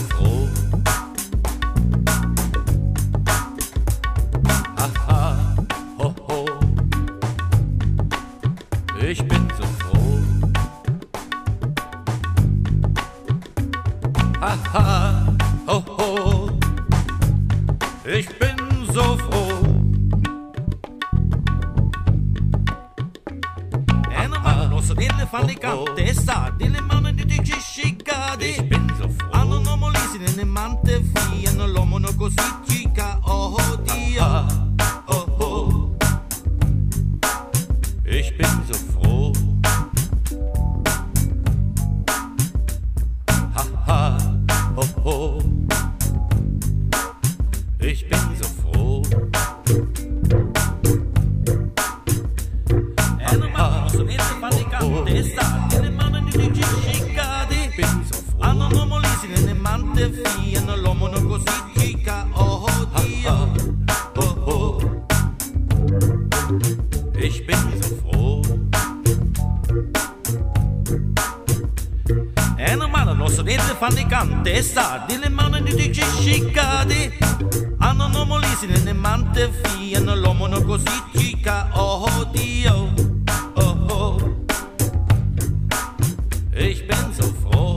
froh. Haha, ho, ho. Ich bin so froh. Haha, ho, ho. Ich bin so froh. Fanno cante sta le mani di ciccicati. Ich bin so froh. Hanno nomolisi nelle mante fiano l'uomo no così cica. Oh Dio, oh oh. Ich bin so froh. Haha, ho, ho. Ich bin so froh. Hanno nomolisi nelle mante fiano l'uomo no così cica. Oh Dio, oh oh. Ich bin so froh. E non male nostro dente fanno cante e sta le mani di ciccicati. Hanno nomolisi nelle mante fiano l'uomo no così cica. Oh Dio, oh oh. Ich bin so froh.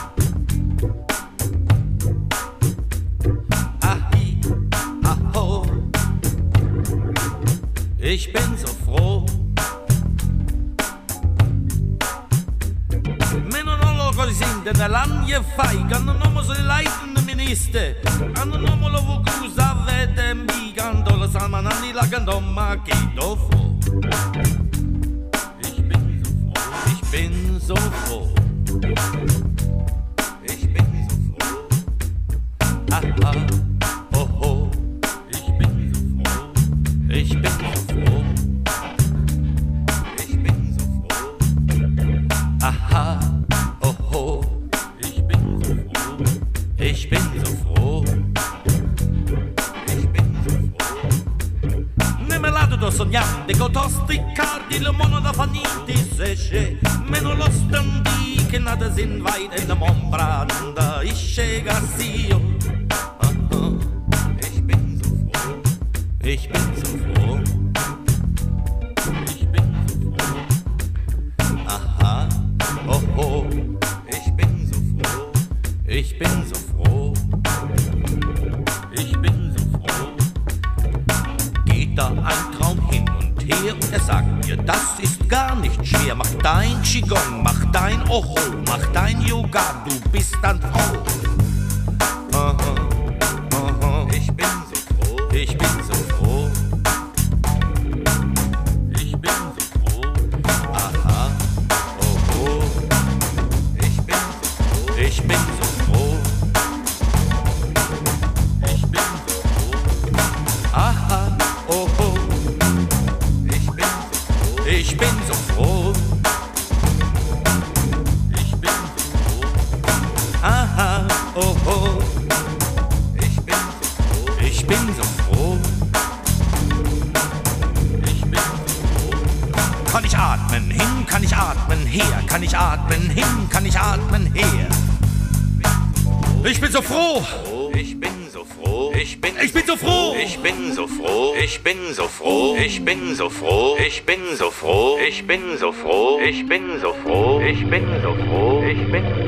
Ahi, aho. Ich bin so froh. Meno non lo così sente nell'anno fai che non ho se leiden minister. Hanno non lo vucusa vede mi canto la salmanani la canto ma che dopo. Ich bin so froh. Ich bin so froh. Ich bin so froh. Haha, ho, ho. Ich bin so froh. Ich bin so froh. Ich bin so froh. Aha, ho, ho. Ich bin so froh. Ich bin so froh. Ich bin so froh. Nemelato do sognante con tosti cardi le mono da faniti se c'è meno lo standi che nada sin weit in der Mombranda ich chega io. Ich bin so froh. Ich bin so froh. Ich bin so froh. Aha, ho, ho. Ich bin so froh. Ich bin so froh. Ich bin so froh. Geht da ein Traum hin und her und er sagt mir, das ist gar nicht schwer. Mach dein Qigong, mach dein Oho, mach dein Yoga, du bist dann froh. Aha, aha. Ich bin so froh. Ich bin so froh. Ich bin so froh. Aha, oh, oh. Ich bin so froh. Ich bin so froh. Ich bin so froh. Aha, oh, oh. Ich bin so froh. Ich bin so froh. Ich bin so froh. Aha, oh, oh. Ich bin so froh. Ich bin so froh. Ich bin so froh. Kann ich atmen hin, kann ich atmen her, kann ich atmen hin, kann ich atmen her. Ich bin so froh. Ich bin so froh. Ich bin so froh. Ich bin so froh. Ich bin so froh. Ich bin so froh. Ich bin so froh. Ich bin so froh. Ich bin so froh. Ich bin so froh. Ich bin